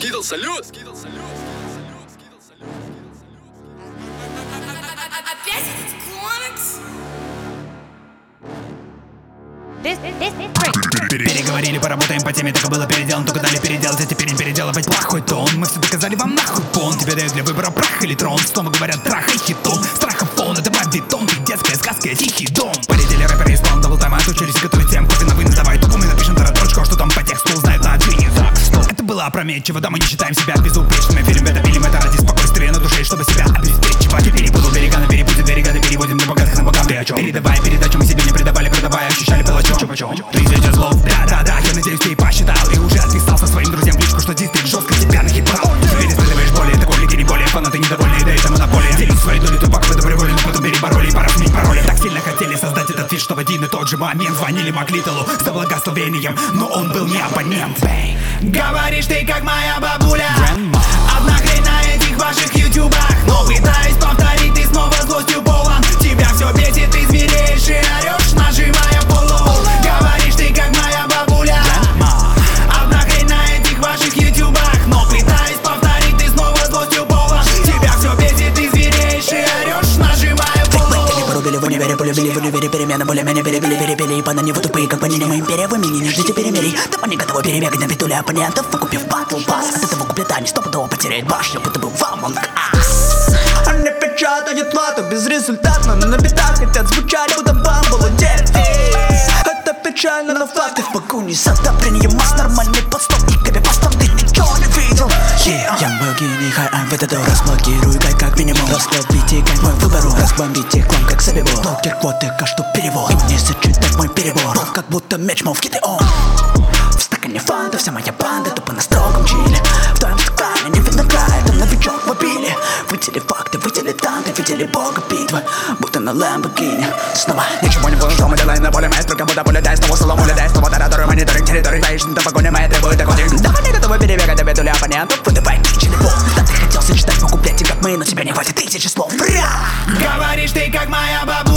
Скидал салют. Опять этот клонекс? Переговорили, поработаем по теме, так и было переделано, только дали переделать, а теперь не переделывать плохой тон. Мы все доказали вам нахуй пон. Тебе дают для выбора прах или трон. Снова говорят трахай хитом. Страха фон, это бомбитон. Ты детская сказка, я тихий дом. Полетели рэперы из план даблтайма, отучились готовить тем. Кофе на вынос, давай тупо мы напишем тараторочку. А что там по тексту узнают на джине. Так, стоп. Это было опрометчиво, да мы не считаем себя безупречными. Фильм это пилим, это ради спокойствия на душе, чтобы себя обеспечить. Чуваки перепутал берега на перепутье берега, да переводим для богатых на богам. Ты о чем? Передавай передачу, мы себе не предавали, продавая, ощущали палачом. Тысяча слов, да-да-да, я надеюсь, ты посчитал. И уже отписался своим друзьям в личку, что дистрикт жестко тебя нахитал. Теперь испытываешь боли, такой лики не более. Фанаты недовольны, да это монополия. Делись своей долей, тупак вы добровольно, потом перебороли. Пора сменить пароли. Так сильно хотели создать этот фит, что в один и тот же момент звонили Маклиталу за благословением, но он был не абонент. Говоришь ты как моя бабуля. Одна хрень на этих ваших ютубах. Но пытаюсь повторить, ты снова злостью полон. Тебя все бесит, ты звереешь и орешь, нажимая полу. Говоришь ты как моя бабуля. Одна хрень на этих ваших ютубах. Но пытаюсь повторить, ты снова злостью полон. Тебя все бесит, ты звереешь и орешь, нажимая полу. Порубили в универе, полюбили в универе перемены. Более-менее перебили, и по на него тупые, как по ним империя. Вы меня не ждите перемирий. Да они готовы перебегать на битуле оппонентов, выкупив батл пас. От этого куплета не стопудово потеряет башню, будто бы в Among Us. Они печатают вату безрезультатно, но на битах хотят звучать, будто бамбулы это печально, но факты в погоне за одобрением масс. Нормальный подстоп и копипастом, ты ничего не видел. Young Bogini, хай, I'm в это разблокирую гайд как минимум. Расслабите гайд мой выбору, разбомбите клон как Собибор. Блокер квотека, что перевод, и не сочетать мой перебор. Ров как будто меч, мол в Гидеон. В стакане фанта, вся моя банда тупо на строгом чиле. В твоем стакане не видно края, там новичок в обиле. Вытели факты, вытели танты, видели бога битвы, будто на Lamborghini. Снова ничего не понял, что мы делаем на поле маэстро, как будто полетай, снова солом улетай, снова тараторы, мониторинг территории. Знаешь, до погони моя требует такой. Да мы не готовы перебегать до бедули оппонентов. Выдавай кичили пол. Да ты хотел сочетать по куплете, как мы, но тебя не хватит тысячи слов. Говоришь ты как моя бабуля.